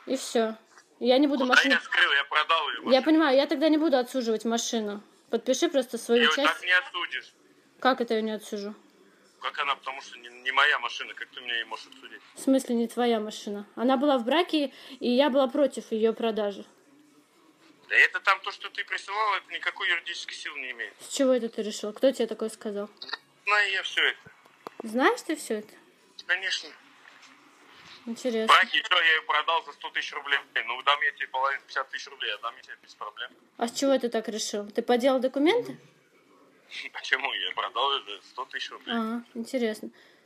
И все. Я не буду Куда машину... я скрыл, я продал ее машину. Я понимаю, я тогда не буду отсуживать машину. Подпиши просто Ты свою ее часть. так не отсудишь. Как это я не отсужу? Как она, потому что не моя машина, как ты меня ее можешь отсудить? В смысле не твоя машина? Она была в браке, и я была против ее продажи. Да это там то, что ты присылал, это никакой юридической силы не имеет. С чего это ты решил? Кто тебе такое сказал? Знаю я все это. Знаешь ты все это? Конечно. Интересно. Браки, что, я ее продал за 100 тысяч рублей. Ну, дам я тебе половину, 50 тысяч рублей, я дам я тебе без проблем. А с чего ты так решил? Ты поделал документы? Почему? Я продал ее за 100 тысяч рублей. Ага, интересно.